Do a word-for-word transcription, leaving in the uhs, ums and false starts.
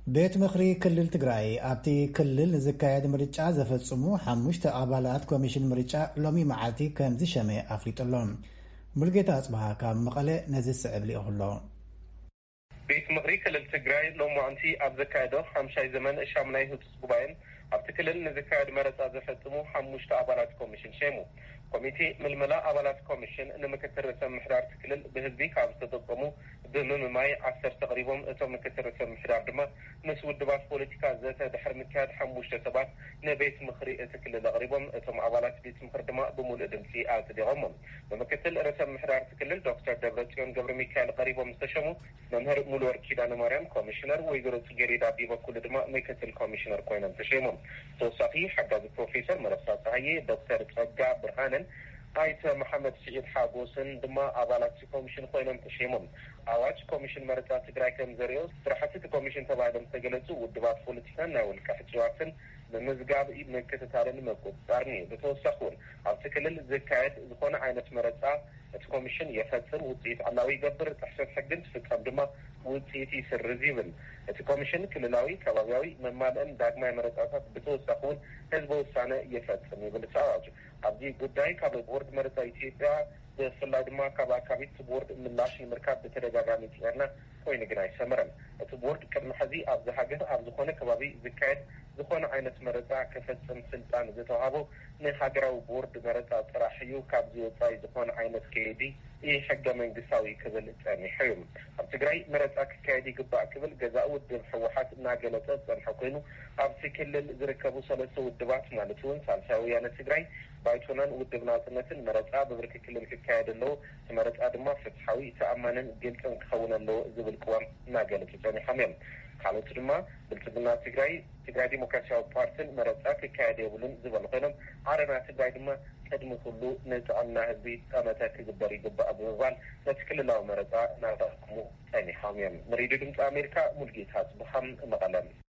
ቤት ምክሪ ክልል ትግራይ ኣብቲ ክልል ዝካየድ ምርጫ ዘፈጽሙ ሓሙሽተ ኣባላት ኮሚሽን ምርጫ ሎሚ መዓልቲ ከም ዝሸመ ኣፍሊጡሎም። ሙልጌታ ኣጽባሃ ካብ መቐለ ነዚ ስዕብ ሊእኹሎ። ቤት ምክሪ ክልል ትግራይ ሎሚ መዓልቲ ኣብ ዘካየዶ ሓምሻይ ዘመን ሻምናይ ህጹጽ ጉባኤን ኣብቲ ክልል ንዝካየድ መረፃ ዘፈጽሙ ሓሙሽተ ኣባላት ኮሚሽን ሸሙ። ኮሚቴ ምልመላ ኣባላት ኮሚሽን ንምክትል ርእሰ ምሕዳር ክልል ብህዝቢ ካብ ዝተጠቀሙ ብምምማይ ዓሰርተ ተቐሪቦም እቶም ምክትል ርእሰ ምሕዳር ድማ ምስ ውድባት ፖለቲካ ዘተ ድሕሪ ምክያድ ሓሙሽተ ሰባት ንቤት ምክሪ እቲ ክልል ኣቕሪቦም እቶም ኣባላት ቤት ምክሪ ድማ ብሙሉእ ድምፂ ኣጽዲቖሞም። ብምክትል ርእሰ ምሕዳር ክልል ዶክተር ደብረጽዮን ገብረ ሚካኤል ቀሪቦም ዝተሸሙ መምህር ሙሉወርቅ ኪዳነ ማርያም ኮሚሽነር፣ ወይዘሮ ጽጌረዳ ቢበኩል ድማ ምክትል ኮሚሽነር ኮይኖም ተሸሞም። ተወሳኺ ሓጋዚ ፕሮፌሰር መረሳ ፀሃዬ፣ ዶክተር ጸጋ ብርሃነን ኣይተ መሐመድ ስዒድ ሓጎስን ድማ ኣባላት ኮሚሽን ኮይኖም ተሸሞም። ኣዋጅ ኮሚሽን መረፃ ትግራይ ከም ዘሪኦ ስራሕቲ እቲ ኮሚሽን ተባሂሎም ዝተገለጹ ውድባት ፖለቲካን ናይ ውልቀ ሕጭዋትን ንምዝጋብ ምክትታልን ምቁፅፃርን እዩ። ብተወሳኺ እውን ኣብቲ ክልል ዝካየድ ዝኾነ ዓይነት መረፃ እቲ ኮሚሽን የፈጽም፣ ውፅኢት ዓላዊ ይገብር፣ ጥሕሰት ሕግን ትፍፀም ድማ ውፅኢት ይስርዝ ይብል። እቲ ኮሚሽን ክልላዊ ከባቢያዊ መማልእን ዳግማይ መረፃታት ብተወሳኺ እውን ህዝበ ውሳነ የፈጽም ይብል እቲ ኣዋጅ። ኣብዚ ጉዳይ ካብ ቦርድ መረፃ ኢትዮጵያ ብፍላይ ድማ ካብ ኣካቢት ቦርድ ምላሽ ንምርካብ ብተደጋጋሚ ፅዕርና ኮይኑ ግን ኣይሰመረን። እቲ ቦርድ ቅድሚ ሕዚ ኣብዚ ሃገር ኣብ ዝኾነ ከባቢ ዝካየድ ዝኾነ ዓይነት መረፃ ከፈጽም ስልጣን ዝተዋሃቦ ንሃገራዊ ቦርድ መረፃ ጥራሕ እዩ። ካብዚ ወፃኢ ዝኾነ ዓይነት ከይዲ ሕገ መንግስታዊ ክብል ፀኒሑ እዩ። ኣብ ትግራይ መረፃ ክካየድ ይግባእ ክብል ገዛኢ ውድብ ሕወሓት እናገለፀ ፀንሐ ኮይኑ ኣብቲ ክልል ዝርከቡ ሰለስተ ውድባት ማለት እውን ሳልሳይ ወያነ ትግራይ፣ ባይቶናን ውድብ ናጽነትን መረፃ ብብርኪ ክልል ክካየድ ኣለዎ፣ እቲ መረፃ ድማ ፍትሓዊ ተኣማንን ግልፅን ክኸውን ኣለዎ ዝብል ቅዋም እናገለፁ ፀኒሖም እዮም። ካልኦት ድማ ብልጽግና ትግራይ፣ ትግራይ ዲሞክራሲያዊ ፓርቲን መረፃ ክካየድ የብሉን ዝበሉ ኮይኖም ዓረና ትግራይ ድማ ቅድሚ ኩሉ ንጥዕና ህዝቢ ጠመተ ክግበር ይግባእ ብምባል ነቲ ክልላዊ መረፃ እናተጠቅሙ ፀኒሖም እዮም። ንሬድዮ ድምፂ ኣሜሪካ ሙልጌታ ኣጽባሃ መቐለ።